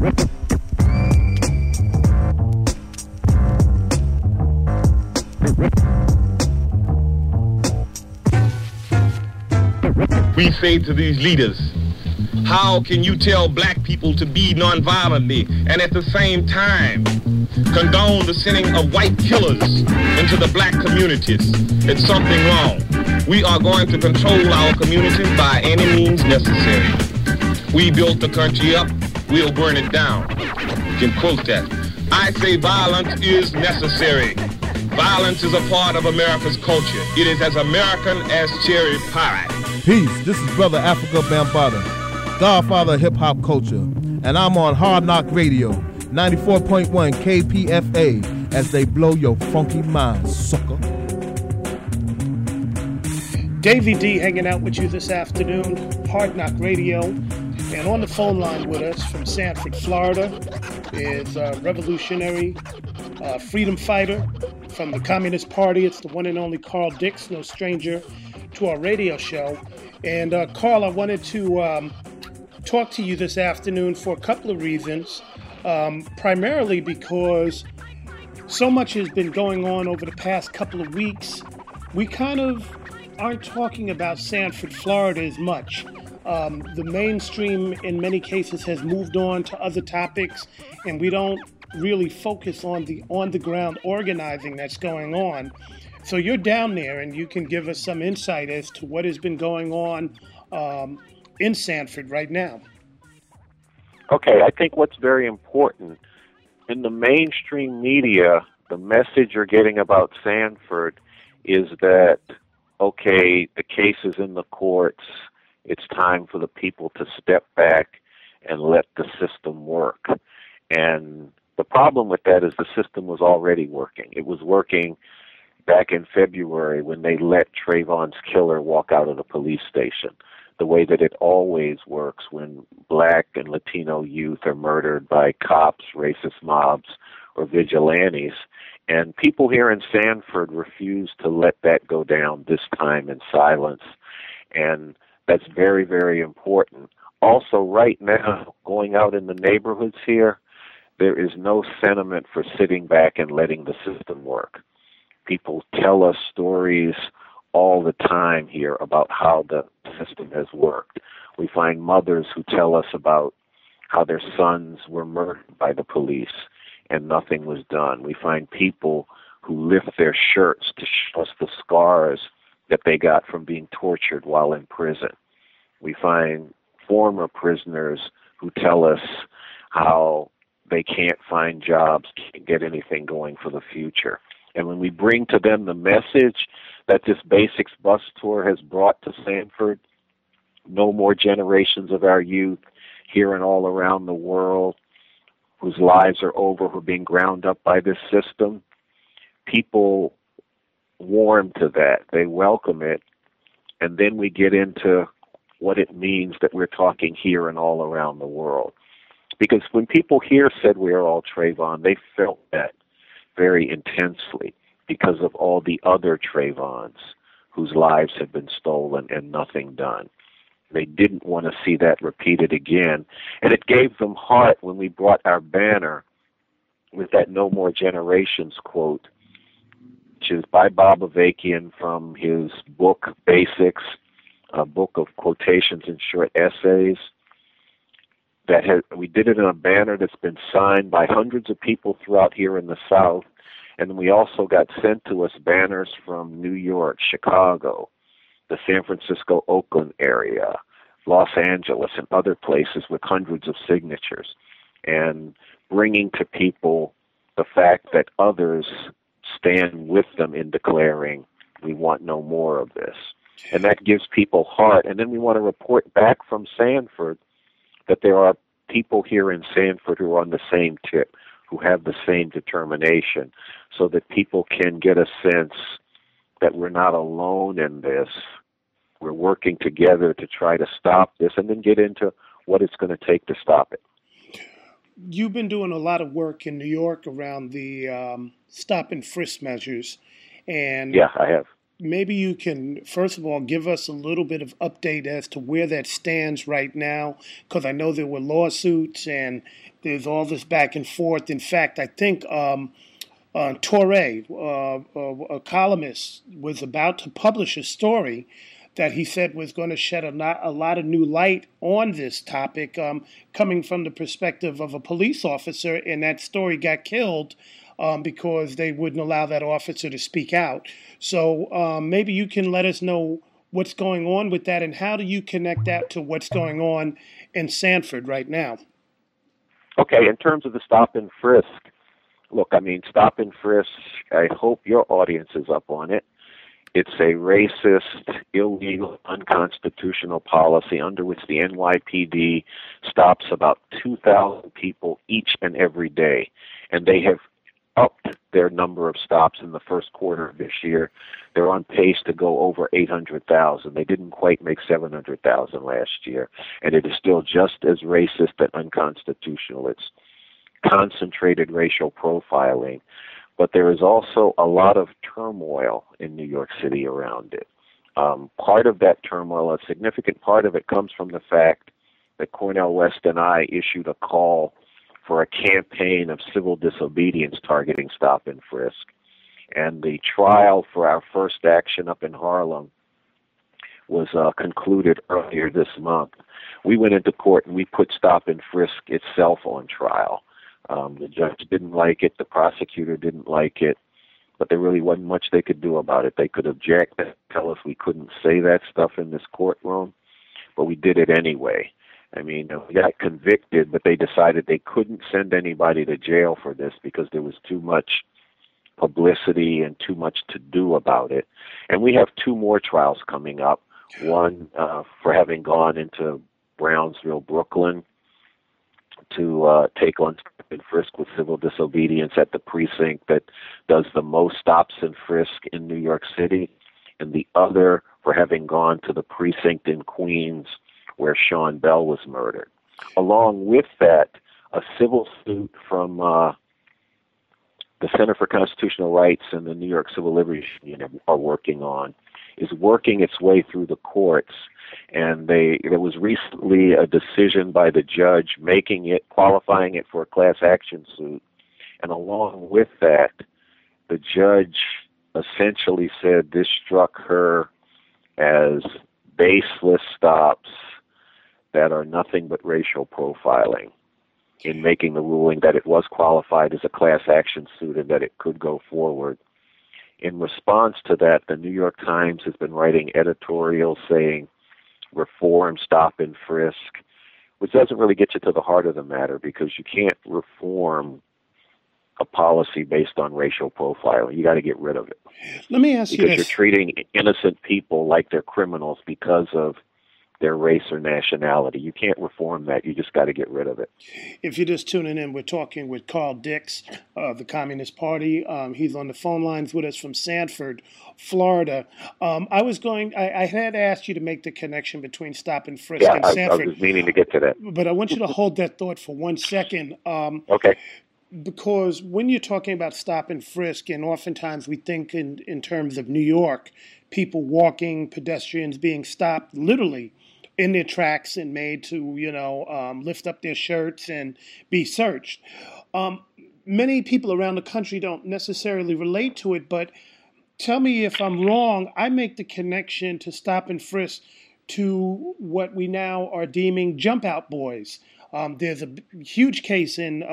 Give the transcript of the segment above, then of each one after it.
We say to these leaders, how can you tell black people to be nonviolently and at the same time condone the sending of white killers into the black communities? It's something wrong. We are going to control our communities by any means necessary. We built the country up, we'll burn it down. You can quote that. I say violence is necessary. Violence is a part of America's culture. It is as American as cherry pie. Peace, this is Brother Africa Bambaataa, godfather of hip-hop culture, and I'm on Hard Knock Radio, 94.1 KPFA, as they blow your funky mind, sucker. Davey D hanging out with you this afternoon, Hard Knock Radio, and on the phone line with us from Sanford, Florida, is a revolutionary freedom fighter from the Communist Party. It's the one and only Carl Dix, no stranger to our radio show. And Carl, I wanted to talk to you this afternoon for a couple of reasons, primarily because so much has been going on over the past couple of weeks. We kind of aren't talking about Sanford, Florida as much. The mainstream in many cases has moved on to other topics, and we don't really focus on the on-the-ground organizing that's going on. So you're down there, and you can give us some insight as to what has been going on in Sanford right now. Okay, I think what's very important, in the mainstream media, the message you're getting about Sanford is that, okay, the case is in the courts, it's time for the people to step back and let the system work. And the problem with that is the system was already working. It was working back in February when they let Trayvon's killer walk out of the police station, the way that it always works when black and Latino youth are murdered by cops, racist mobs, or vigilantes. And people here in Sanford refuse to let that go down this time in silence. And that's very, very important. Also, right now, going out in the neighborhoods here, there is no sentiment for sitting back and letting the system work. People tell us stories all the time here about how the system has worked. We find mothers who tell us about how their sons were murdered by the police and nothing was done. We find people who lift their shirts to show us the scars that they got from being tortured while in prison. We find former prisoners who tell us how they can't find jobs, can't get anything going for the future. And when we bring to them the message that this Basics bus tour has brought to Sanford, no more generations of our youth here and all around the world whose lives are over, who are being ground up by this system, people warm to that. They welcome it. And then we get into what it means that we're talking here and all around the world. Because when people here said we are all Trayvon, they felt that very intensely because of all the other Trayvons whose lives had been stolen and nothing done. They didn't want to see that repeated again. And it gave them heart when we brought our banner with that No More Generations quote, which is by Bob Avakian from his book Basics, a book of quotations and short essays. We did it in a banner that's been signed by hundreds of people throughout here in the South. And we also got sent to us banners from New York, Chicago, the San Francisco, Oakland area, Los Angeles, and other places with hundreds of signatures. And bringing to people the fact that others stand with them in declaring, we want no more of this. And that gives people heart. And then we want to report back from Sanford that there are people here in Sanford who are on the same tip, who have the same determination, so that people can get a sense that we're not alone in this. We're working together to try to stop this, and then get into what it's going to take to stop it. You've been doing a lot of work in New York around the stop and frisk measures. And yeah, I have. maybe you can, first of all, give us a little bit of update as to where that stands right now, because I know there were lawsuits and there's all this back and forth. In fact, I think Torre, a columnist, was about to publish a story that he said was going to shed a lot of new light on this topic, coming from the perspective of a police officer, and that story got killed because they wouldn't allow that officer to speak out. So maybe you can let us know what's going on with that, and how do you connect that to what's going on in Sanford right now? Okay, in terms of the stop and frisk, look, I mean, stop and frisk, I hope your audience is up on it. It's a racist, illegal, unconstitutional policy under which the NYPD stops about 2,000 people each and every day. And they have upped their number of stops in the first quarter of this year. They're on pace to go over 800,000. They didn't quite make 700,000 last year. And it is still just as racist and unconstitutional. It's concentrated racial profiling. But there is also a lot of turmoil in New York City around it. Part of that turmoil, a significant part of it, comes from the fact that Cornel West and I issued a call for a campaign of civil disobedience targeting stop and frisk. And the trial for our first action up in Harlem was concluded earlier this month. We went into court and we put stop and frisk itself on trial. The judge didn't like it, the prosecutor didn't like it, but there really wasn't much they could do about it. They could object and tell us we couldn't say that stuff in this courtroom, but we did it anyway. I mean, we got convicted, but they decided they couldn't send anybody to jail for this because there was too much publicity and too much to do about it. And we have two more trials coming up, one for having gone into Brownsville, Brooklyn, to take on stop and frisk with civil disobedience at the precinct that does the most stops and frisk in New York City, and the other for having gone to the precinct in Queens where Sean Bell was murdered. Along with that, a civil suit from the Center for Constitutional Rights and the New York Civil Liberties Union are working on, is working its way through the courts. And there was recently a decision by the judge qualifying it for a class action suit. And along with that, the judge essentially said this struck her as baseless stops that are nothing but racial profiling, in making the ruling that it was qualified as a class action suit and that it could go forward. In response to that, the New York Times has been writing editorials saying, reform stop and frisk, which doesn't really get you to the heart of the matter, because you can't reform a policy based on racial profiling. You got to get rid of it. Let me ask you this. Because you're treating innocent people like they're criminals because of their race or nationality. You can't reform that. You just got to get rid of it. If you're just tuning in, we're talking with Carl Dix of the Communist Party. He's on the phone lines with us from Sanford, Florida. I had asked you to make the connection between stop and frisk and Sanford. I was meaning to get to that. But I want you to hold that thought for 1 second. Okay. Because when you're talking about stop and frisk, and oftentimes we think in terms of New York, people walking, pedestrians being stopped literally in their tracks and made to, lift up their shirts and be searched. Many people around the country don't necessarily relate to it, but tell me if I'm wrong. I make the connection to stop and frisk to what we now are deeming jump out boys. There's a huge case in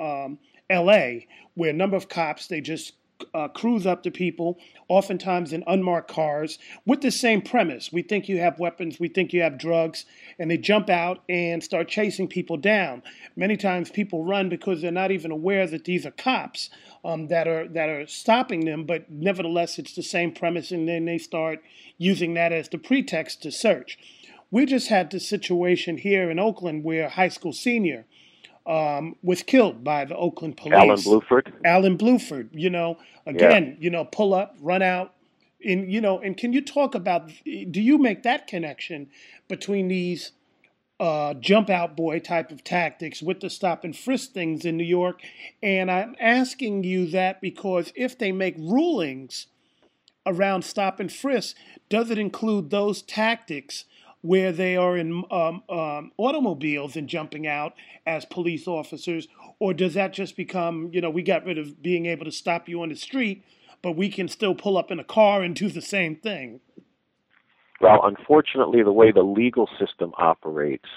L.A. where a number of cops, they just cruise up to people, oftentimes in unmarked cars, with the same premise. We think you have weapons, we think you have drugs, and they jump out and start chasing people down. Many times people run because they're not even aware that these are cops that are stopping them, but nevertheless it's the same premise, and then they start using that as the pretext to search. We just had this situation here in Oakland where a high school senior was killed by the Oakland police. Alan Bluford, pull up, run out. And can you talk about, do you make that connection between these jump out boy type of tactics with the stop and frisk things in New York? And I'm asking you that because if they make rulings around stop and frisk, does it include those tactics where they are in automobiles and jumping out as police officers, or does that just become, we got rid of being able to stop you on the street, but we can still pull up in a car and do the same thing? Well, unfortunately, the way the legal system operates,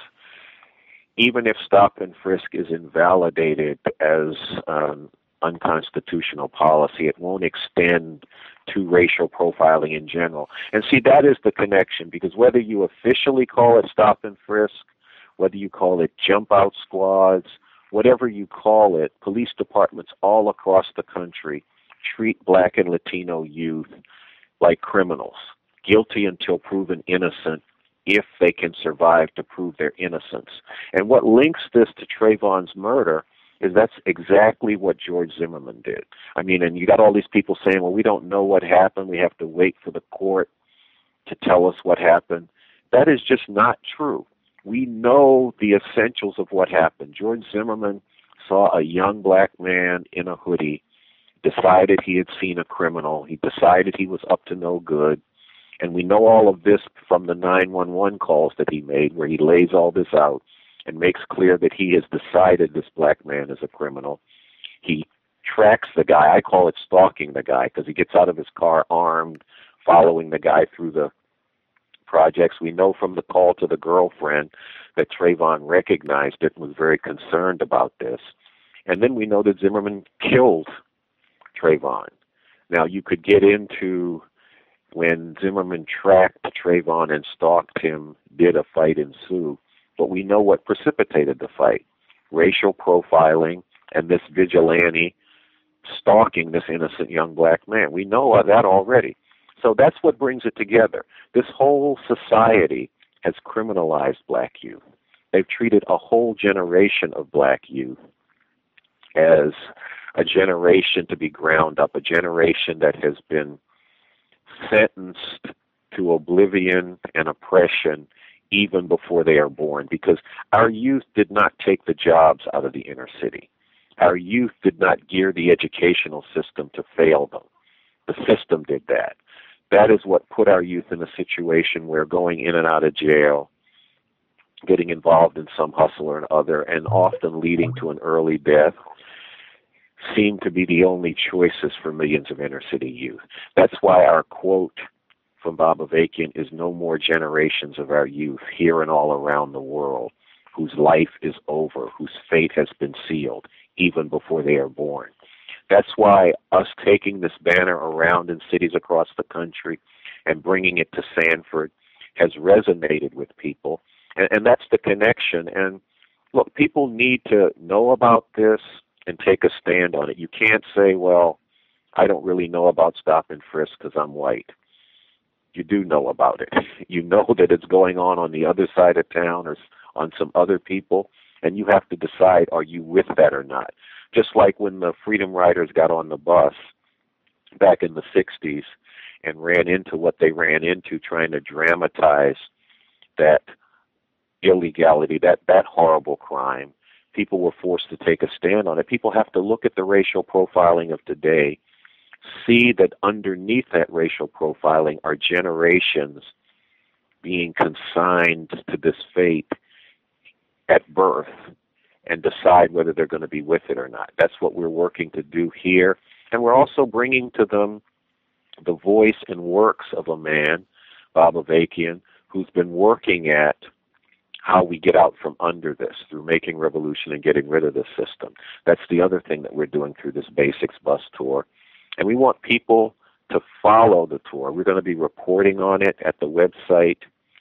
even if stop and frisk is invalidated as unconstitutional policy, it won't extend to racial profiling in general. And see, that is the connection, because whether you officially call it stop and frisk, whether you call it jump out squads, whatever you call it, police departments all across the country treat Black and Latino youth like criminals, guilty until proven innocent, if they can survive to prove their innocence. And what links this to Trayvon's murder is that's exactly what George Zimmerman did. I mean, and you got all these people saying, well, we don't know what happened. We have to wait for the court to tell us what happened. That is just not true. We know the essentials of what happened. George Zimmerman saw a young Black man in a hoodie, decided he had seen a criminal. He decided he was up to no good. And we know all of this from the 911 calls that he made, where he lays all this out and makes clear that he has decided this Black man is a criminal. He tracks the guy. I call it stalking the guy, because he gets out of his car armed, following the guy through the projects. We know from the call to the girlfriend that Trayvon recognized it and was very concerned about this. And then we know that Zimmerman killed Trayvon. Now, you could get into when Zimmerman tracked Trayvon and stalked him, did a fight ensue? But we know what precipitated the fight: racial profiling and this vigilante stalking this innocent young Black man. We know that already. So that's what brings it together. This whole society has criminalized Black youth. They've treated a whole generation of Black youth as a generation to be ground up, a generation that has been sentenced to oblivion and oppression even before they are born, because our youth did not take the jobs out of the inner city. Our youth did not gear the educational system to fail them. The system did that. That is what put our youth in a situation where going in and out of jail, getting involved in some hustle or another, and often leading to an early death, seem to be the only choices for millions of inner city youth. That's why our quote from Bob Avakian is no more generations of our youth here and all around the world whose life is over, whose fate has been sealed even before they are born. That's why us taking this banner around in cities across the country and bringing it to Sanford has resonated with people. And that's the connection. And look, people need to know about this and take a stand on it. You can't say, well, I don't really know about stop and frisk because I'm white. You do know about it. You know that it's going on the other side of town or on some other people, and you have to decide, are you with that or not? Just like when the Freedom Riders got on the bus back in the 60s and ran into what they ran into, trying to dramatize that illegality, that horrible crime. People were forced to take a stand on it. People have to look at the racial profiling of today, see that underneath that racial profiling are generations being consigned to this fate at birth, and decide whether they're going to be with it or not. That's what we're working to do here. And we're also bringing to them the voice and works of a man, Bob Avakian, who's been working at how we get out from under this through making revolution and getting rid of this system. That's the other thing that we're doing through this Basics Bus Tour. And we want people to follow the tour. We're going to be reporting on it at the website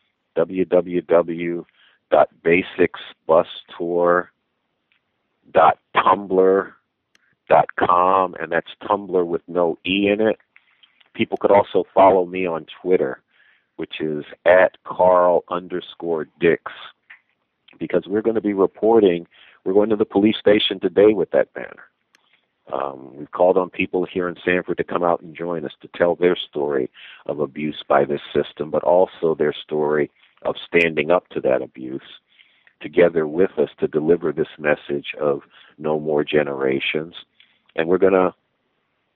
www.basicsbustour.tumblr.com, and that's Tumblr with no E in it. People could also follow me on Twitter, which is @Carl_Dix, because we're going to be reporting. We're going to the police station today with that banner. We've called on people here in Sanford to come out and join us to tell their story of abuse by this system, but also their story of standing up to that abuse together with us to deliver this message of no more generations. And we're going to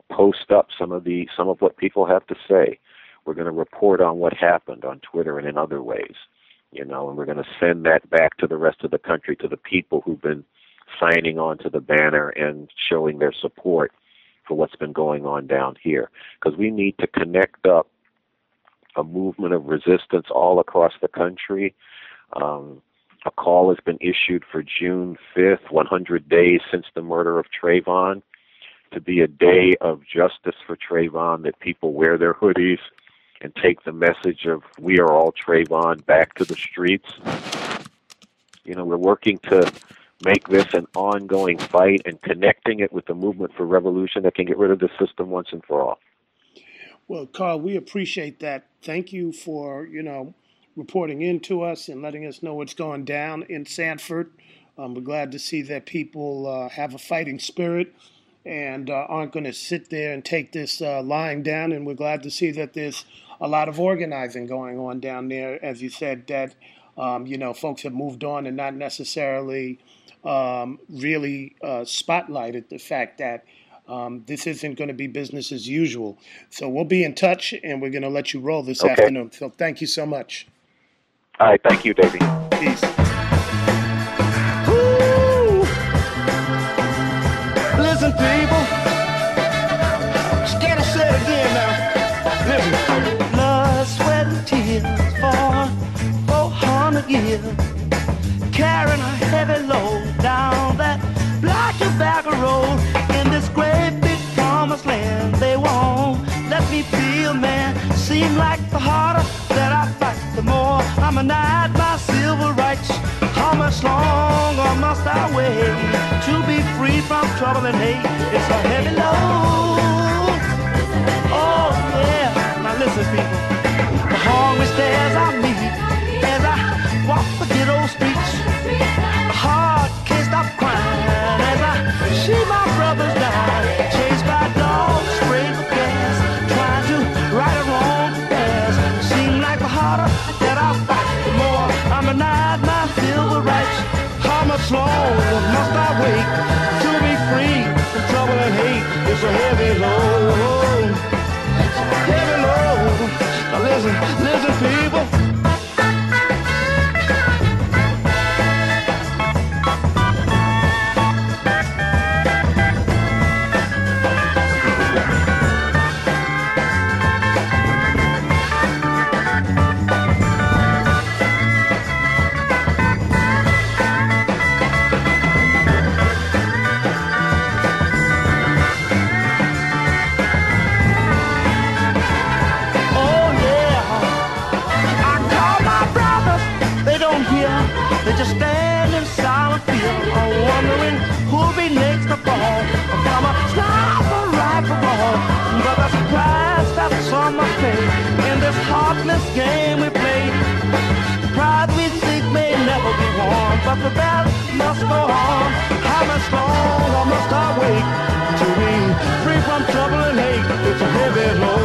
post up some of what people have to say. We're going to report on what happened on Twitter and in other ways, and we're going to send that back to the rest of the country, to the people who've been signing on to the banner and showing their support for what's been going on down here. Because we need to connect up a movement of resistance all across the country. A call has been issued for June 5th, 100 days since the murder of Trayvon, to be a day of justice for Trayvon, that people wear their hoodies and take the message of "we are all Trayvon" back to the streets. We're working to make this an ongoing fight and connecting it with the movement for revolution that can get rid of the system once and for all. Well, Carl, we appreciate that. Thank you for, reporting in to us and letting us know what's going down in Sanford. We're glad to see that people have a fighting spirit and aren't going to sit there and take this lying down. And we're glad to see that there's a lot of organizing going on down there. As you said, that, folks have moved on and not necessarily really spotlighted the fact that this isn't going to be business as usual. So we'll be in touch, and we're going to let you roll this afternoon. So thank you so much. All right. Thank you, Davey. Peace. Listen, people. Can I say it again now? Listen. Blood, sweat, and tears for 400 years. Carrying a heavy load down that black tobacco road. In this great big promised land, they won't let me feel, man. Seem like the harder that I fight, the more I'm denied my civil rights. How much longer must I wait to be free from trouble and hate? It's a heavy load. Oh yeah. Now listen, people. The hungry stares I meet as I walk the ghetto streets. The heart can't stop crying as I see my brothers die. Chased by dogs, sprayed with gas, trying to right a wrong past. Seem like the harder that I fight, the more I'm denied my civil rights. How much longer must I wait to be free from trouble and hate? It's a heavy load, heavy load. Now listen, people. They just stand in silent fear, wondering who'll be next to fall from a sniper rifle ball. But the surprise that's on my face in this heartless game we play. Pride we think may never be won, but the battle must go on. How much longer must I wait to be free from trouble and hate? It's a heavy load.